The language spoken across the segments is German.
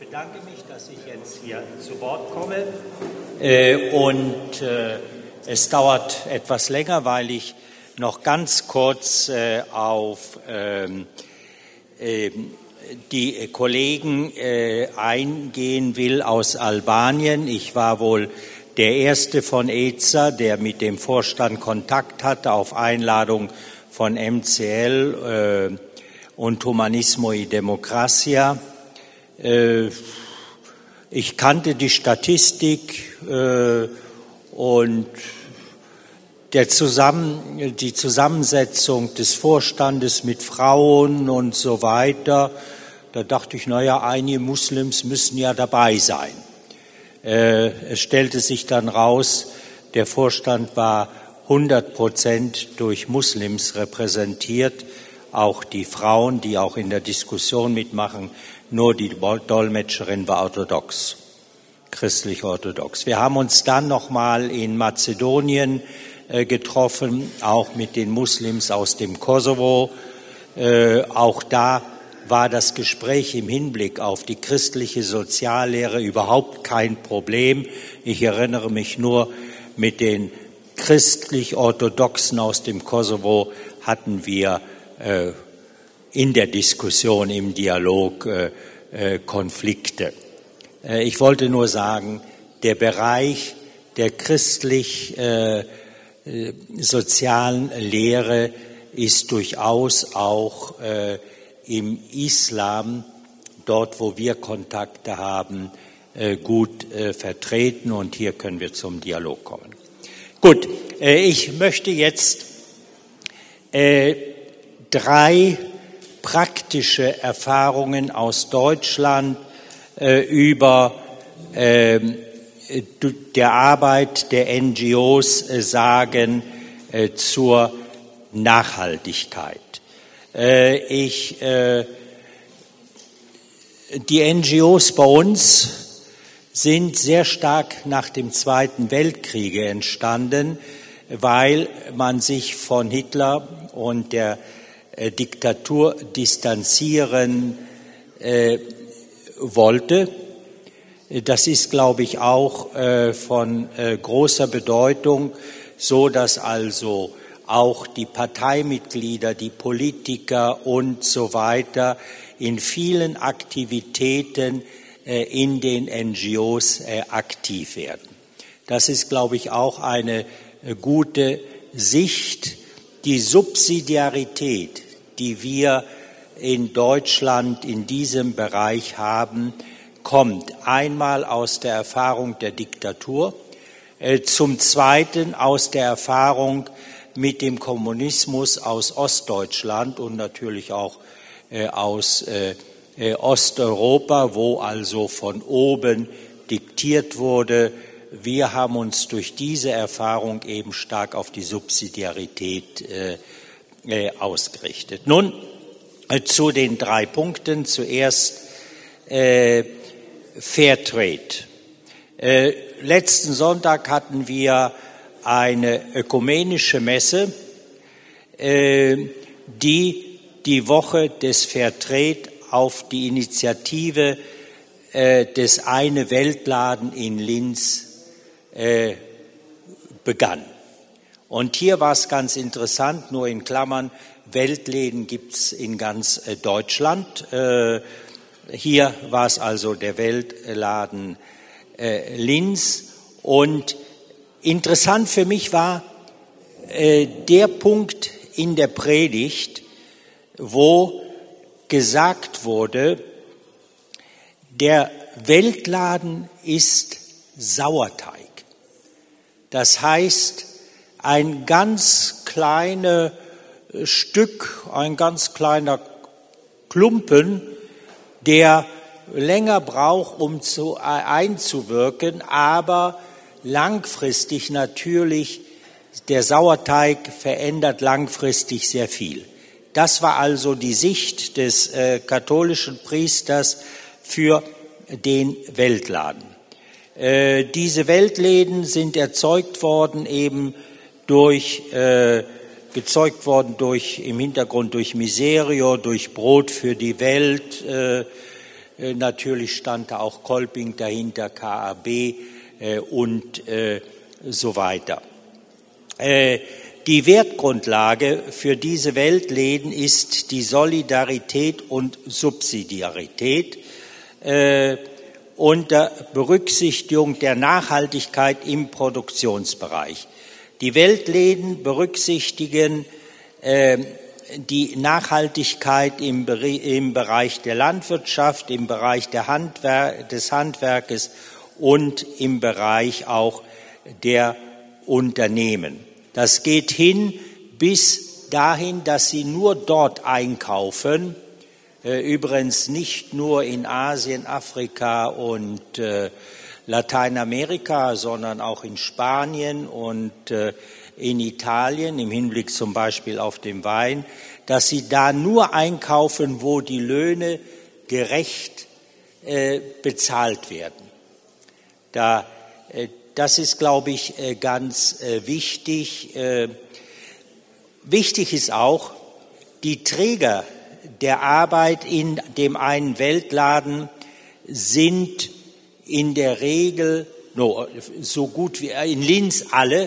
bedanke mich, dass ich jetzt hier zu Wort komme. Es dauert etwas länger, weil ich noch ganz kurz auf die Kollegen eingehen will aus Albanien. Ich war wohl der Erste von EZA, der mit dem Vorstand Kontakt hatte auf Einladung von MCL und Humanismo y Democracia. Ich kannte die Statistik und die Zusammensetzung des Vorstandes mit Frauen und so weiter. Da dachte ich, einige Muslims müssen ja dabei sein. Es stellte sich dann raus, der Vorstand war 100% durch Muslims repräsentiert, auch die Frauen, die auch in der Diskussion mitmachen, nur die Dolmetscherin war orthodox, christlich-orthodox. Wir haben uns dann nochmal in Mazedonien getroffen, auch mit den Muslims aus dem Kosovo. Auch da war das Gespräch im Hinblick auf die christliche Soziallehre überhaupt kein Problem. Ich erinnere mich nur, mit den christlich-orthodoxen aus dem Kosovo hatten wir in der Diskussion, im Dialog Konflikte. Ich wollte nur sagen, der Bereich der christlich-sozialen Lehre ist durchaus auch im Islam, dort wo wir Kontakte haben, gut vertreten, und hier können wir zum Dialog kommen. Gut, ich möchte jetzt 3 praktische Erfahrungen aus Deutschland über der Arbeit der NGOs sagen zur Nachhaltigkeit. Die NGOs bei uns sind sehr stark nach dem Zweiten Weltkrieg entstanden, weil man sich von Hitler und der Diktatur distanzieren wollte. Das ist, glaube ich, auch von großer Bedeutung, so dass also auch die Parteimitglieder, die Politiker und so weiter in vielen Aktivitäten in den NGOs aktiv werden. Das ist, glaube ich, auch eine gute Sicht. Die Subsidiarität, die wir in Deutschland in diesem Bereich haben, kommt einmal aus der Erfahrung der Diktatur, zum Zweiten aus der Erfahrung mit dem Kommunismus aus Ostdeutschland und natürlich auch aus Osteuropa, wo also von oben diktiert wurde. Wir haben uns durch diese Erfahrung eben stark auf die Subsidiarität ausgerichtet. Nun zu den 3 Punkten. Zuerst Fairtrade. Letzten Sonntag hatten wir eine ökumenische Messe, die Woche des Fairtrade auf die Initiative des Eine Weltladen in Linz begann. Und hier war es ganz interessant, nur in Klammern, Weltläden gibt es in ganz Deutschland. Hier war es also der Weltladen Linz. Und interessant für mich war der Punkt in der Predigt, wo gesagt wurde, der Weltladen ist Sauerteig. Das heißt, ein ganz kleines Stück, ein ganz kleiner Klumpen, der länger braucht, um einzuwirken, aber langfristig natürlich, der Sauerteig verändert langfristig sehr viel. Das war also die Sicht des katholischen Priesters für den Weltladen. Diese Weltläden sind erzeugt worden im Hintergrund durch Miserio, durch Brot für die Welt, natürlich stand da auch Kolping dahinter, KAB und so weiter. Die Wertgrundlage für diese Weltläden ist die Solidarität und Subsidiarität unter Berücksichtigung der Nachhaltigkeit im Produktionsbereich. Die Weltläden berücksichtigen die Nachhaltigkeit im Bereich der Landwirtschaft, im Bereich des Handwerkes und im Bereich auch der Unternehmen. Das geht hin bis dahin, dass sie nur dort einkaufen, übrigens nicht nur in Asien, Afrika und Lateinamerika, sondern auch in Spanien und in Italien, im Hinblick zum Beispiel auf den Wein, dass sie da nur einkaufen, wo die Löhne gerecht bezahlt werden. Das ist, glaube ich, ganz wichtig. Wichtig ist auch, die Träger der Arbeit in dem einen Weltladen sind in der Regel, so gut wie in Linz alle,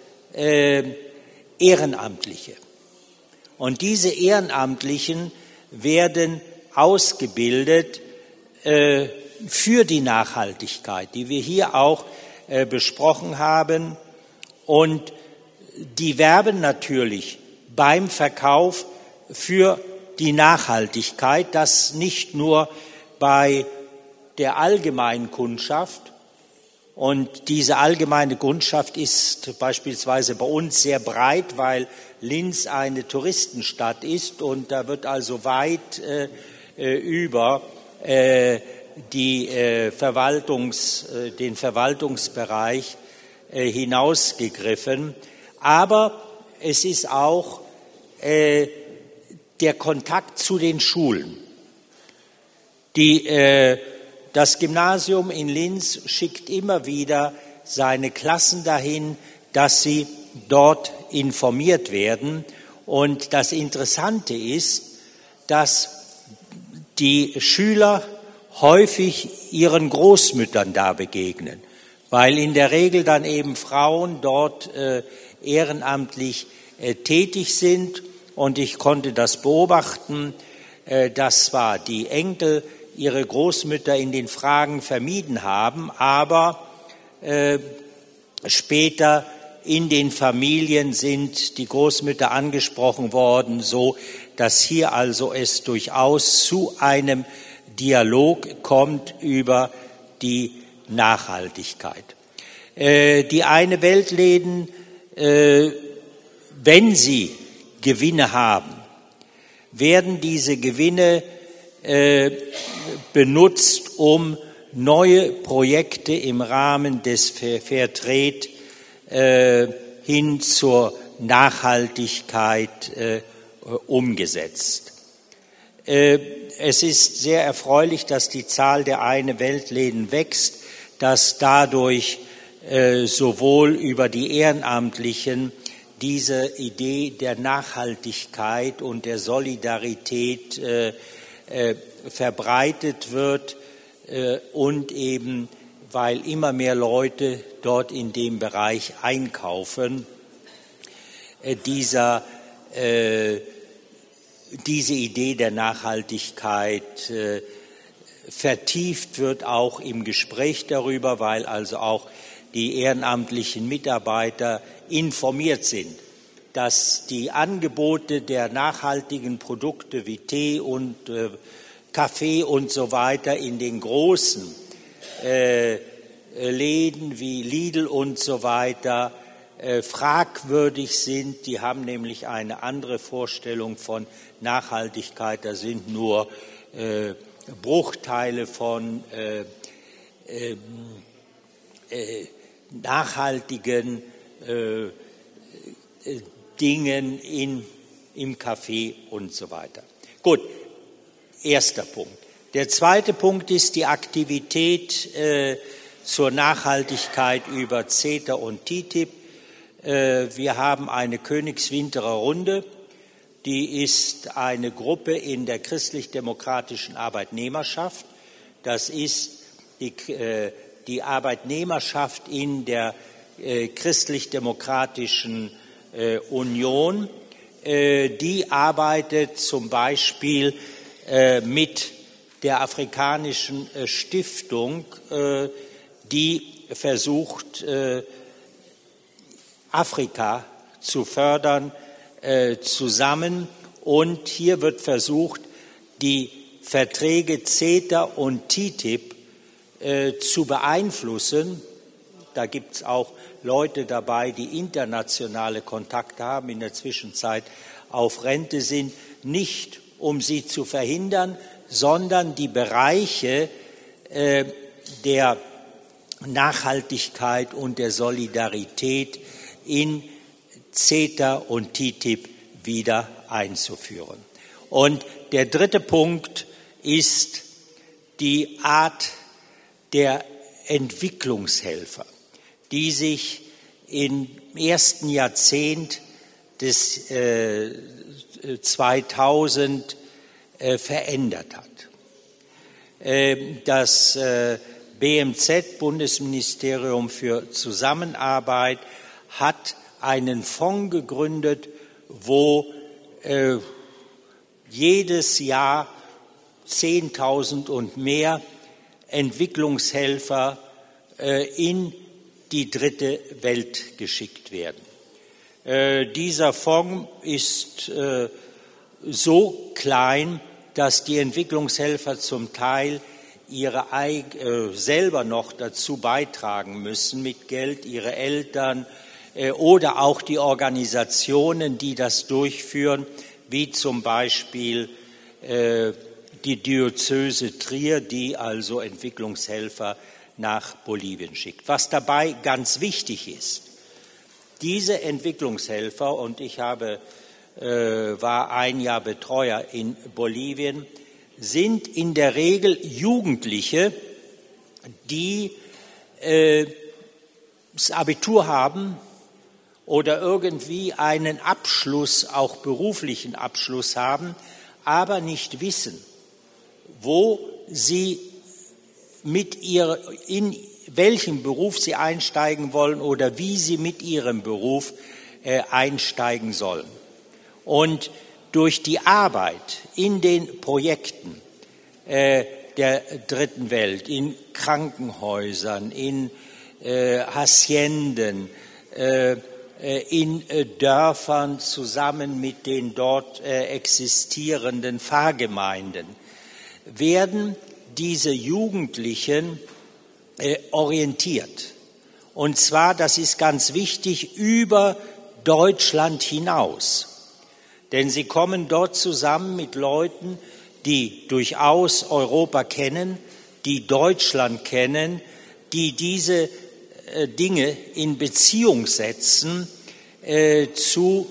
Ehrenamtliche. Und diese Ehrenamtlichen werden ausgebildet für die Nachhaltigkeit, die wir hier auch besprochen haben. Und die werben natürlich beim Verkauf für die Nachhaltigkeit, das nicht nur bei der allgemeinen Kundschaft. Und diese allgemeine Kundschaft ist beispielsweise bei uns sehr breit, weil Linz eine Touristenstadt ist und da wird also weit über den Verwaltungsbereich hinausgegriffen. Aber es ist auch der Kontakt zu den Schulen. Das Gymnasium in Linz schickt immer wieder seine Klassen dahin, dass sie dort informiert werden. Und das Interessante ist, dass die Schüler häufig ihren Großmüttern da begegnen, weil in der Regel dann eben Frauen dort ehrenamtlich tätig sind. Und ich konnte das beobachten, dass zwar die Enkel ihre Großmütter in den Fragen vermieden haben, aber später in den Familien sind die Großmütter angesprochen worden, so dass hier also es durchaus zu einem Dialog kommt über die Nachhaltigkeit. Die eine Weltläden, wenn sie Gewinne haben, werden diese Gewinne benutzt, um neue Projekte im Rahmen des Fairtrade hin zur Nachhaltigkeit umgesetzt. Es ist sehr erfreulich, dass die Zahl der eine Weltläden wächst, dass dadurch sowohl über die Ehrenamtlichen diese Idee der Nachhaltigkeit und der Solidarität verbreitet wird und eben, weil immer mehr Leute dort in dem Bereich einkaufen, diese Idee der Nachhaltigkeit vertieft wird, auch im Gespräch darüber, weil also auch die ehrenamtlichen Mitarbeiter informiert sind, dass die Angebote der nachhaltigen Produkte wie Tee und Kaffee und so weiter in den großen Läden wie Lidl und so weiter fragwürdig sind. Die haben nämlich eine andere Vorstellung von Nachhaltigkeit. Da sind nur Bruchteile von nachhaltigen Dingen im Kaffee und so weiter. Gut, erster Punkt. Der zweite Punkt ist die Aktivität zur Nachhaltigkeit über CETA und TTIP. Wir haben eine Königswinterer Runde, die ist eine Gruppe in der christlich-demokratischen Arbeitnehmerschaft, Das ist die Arbeitnehmerschaft in der Christlich-Demokratischen Union. Die arbeitet zum Beispiel mit der Afrikanischen Stiftung, die versucht, Afrika zu fördern, zusammen. Und hier wird versucht, die Verträge CETA und TTIP zu beeinflussen. Da gibt es auch Leute dabei, die internationale Kontakte haben, in der Zwischenzeit auf Rente sind, nicht um sie zu verhindern, sondern die Bereiche der Nachhaltigkeit und der Solidarität in CETA und TTIP wieder einzuführen. Und der dritte Punkt ist die Art der Entwicklungshelfer, die sich im ersten Jahrzehnt des 2000 verändert hat. Das BMZ, Bundesministerium für Zusammenarbeit, hat einen Fonds gegründet, wo jedes Jahr 10.000 und mehr Entwicklungshelfer in die dritte Welt geschickt werden. Dieser Fonds ist so klein, dass die Entwicklungshelfer zum Teil selber noch dazu beitragen müssen mit Geld, ihre Eltern oder auch die Organisationen, die das durchführen, wie zum Beispiel die Diözese Trier, die also Entwicklungshelfer nach Bolivien schickt. Was dabei ganz wichtig ist, diese Entwicklungshelfer, und ich war ein Jahr Betreuer in Bolivien, sind in der Regel Jugendliche, die das Abitur haben oder irgendwie einen Abschluss, auch beruflichen Abschluss haben, aber nicht wissen, wo sie in welchem Beruf sie einsteigen wollen oder wie sie mit ihrem Beruf einsteigen sollen. Und durch die Arbeit in den Projekten der dritten Welt, in Krankenhäusern, in Hacienden, in Dörfern zusammen mit den dort existierenden Pfarrgemeinden, werden diese Jugendlichen orientiert. Und zwar, das ist ganz wichtig, über Deutschland hinaus. Denn sie kommen dort zusammen mit Leuten, die durchaus Europa kennen, die Deutschland kennen, die diese Dinge in Beziehung setzen zu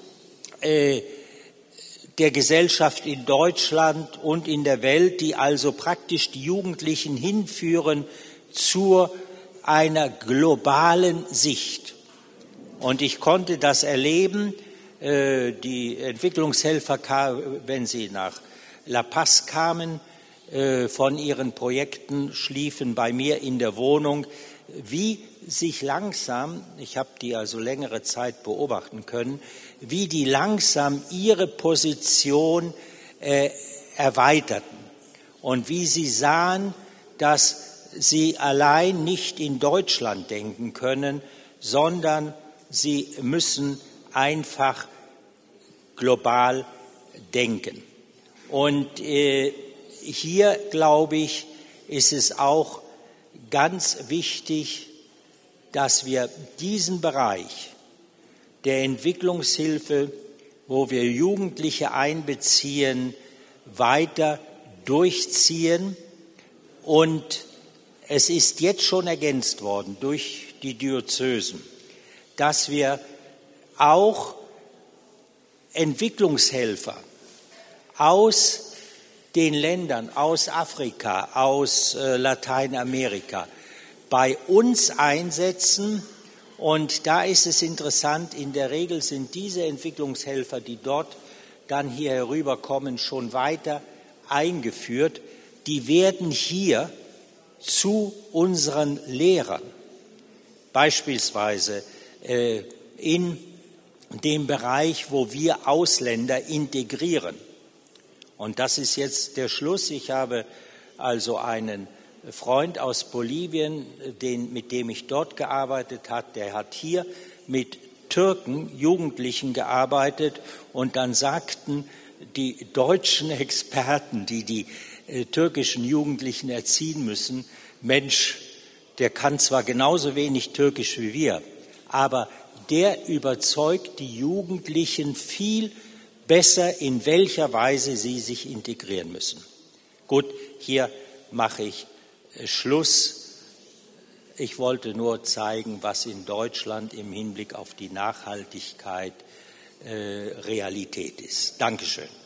der Gesellschaft in Deutschland und in der Welt, die also praktisch die Jugendlichen hinführen zu einer globalen Sicht. Und ich konnte das erleben. Die Entwicklungshelfer, wenn sie nach La Paz kamen, von ihren Projekten, schliefen bei mir in der Wohnung, wie sich langsam, ich habe die also längere Zeit beobachten können, wie die langsam ihre Position erweiterten und wie sie sahen, dass sie allein nicht in Deutschland denken können, sondern sie müssen einfach global denken. Und hier, glaube ich, ist es auch ganz wichtig, dass wir diesen Bereich der Entwicklungshilfe, wo wir Jugendliche einbeziehen, weiter durchziehen. Und es ist jetzt schon ergänzt worden durch die Diözesen, dass wir auch Entwicklungshelfer aus den Ländern, aus Afrika, aus Lateinamerika bei uns einsetzen. Und da ist es interessant, in der Regel sind diese Entwicklungshelfer, die dort dann hier herüberkommen, schon weiter eingeführt. die werden hier zu unseren Lehrern, beispielsweise in dem Bereich, wo wir Ausländer integrieren. Und das ist jetzt der Schluss. Ich habe also einen Freund aus Bolivien, mit dem ich dort gearbeitet habe, der hat hier mit Türken, Jugendlichen gearbeitet, und dann sagten die deutschen Experten, die die türkischen Jugendlichen erziehen müssen, Mensch, der kann zwar genauso wenig Türkisch wie wir, aber der überzeugt die Jugendlichen viel besser, in welcher Weise sie sich integrieren müssen. Gut, hier mache ich Schluss. Ich wollte nur zeigen, was in Deutschland im Hinblick auf die Nachhaltigkeit Realität ist. Dankeschön.